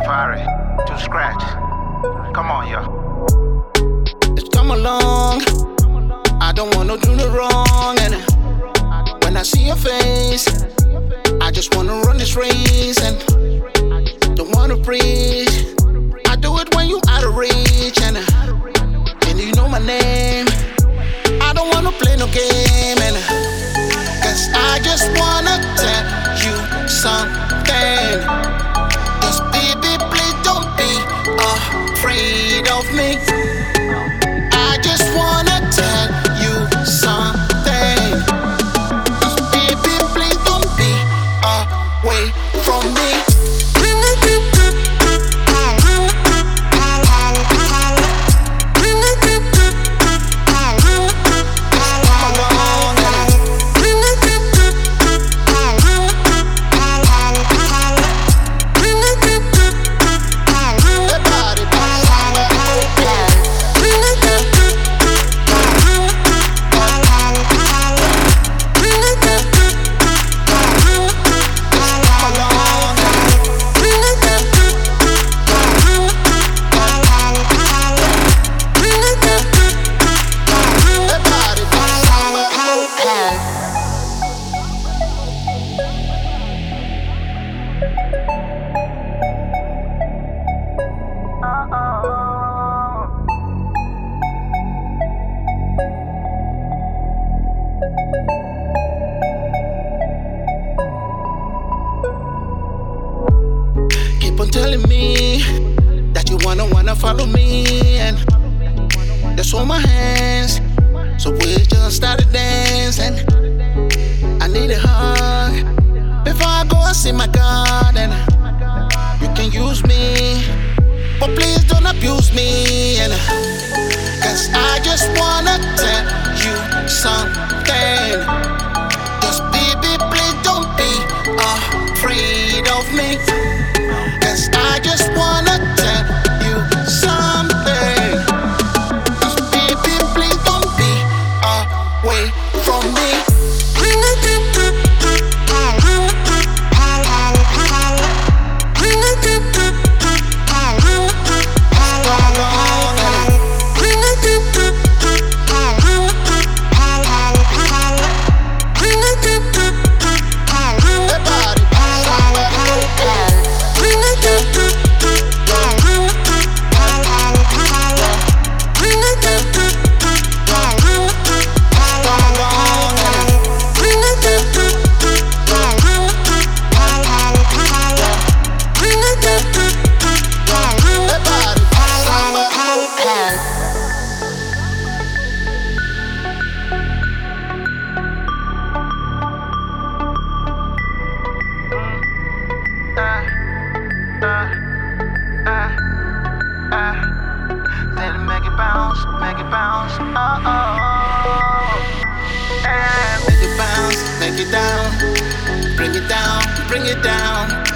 Fiery to scratch. Come on, yo. Just come along. I don't wanna do the wrong, and when I see your face, I just wanna run this race and don't wanna preach. I do it when you out of reach, and you know my name. I don't wanna play no game, and cause I just wanna tell you something. Just baby, please don't be afraid of me. I just wanna tell you something. Just baby, please don't be away from me. Keep on telling me that you wanna follow me, and just hold my hands, so we just started dancing. I need a hug before I go and see my God, and you can use me, but please don't abuse me, and cause I just wanna tell you something. Just baby, please don't be afraid of me. Cause I just wanna tell you something. Just baby, please don't be away from me. Then make it bounce, Make it bounce, make it down, bring it down, bring it down.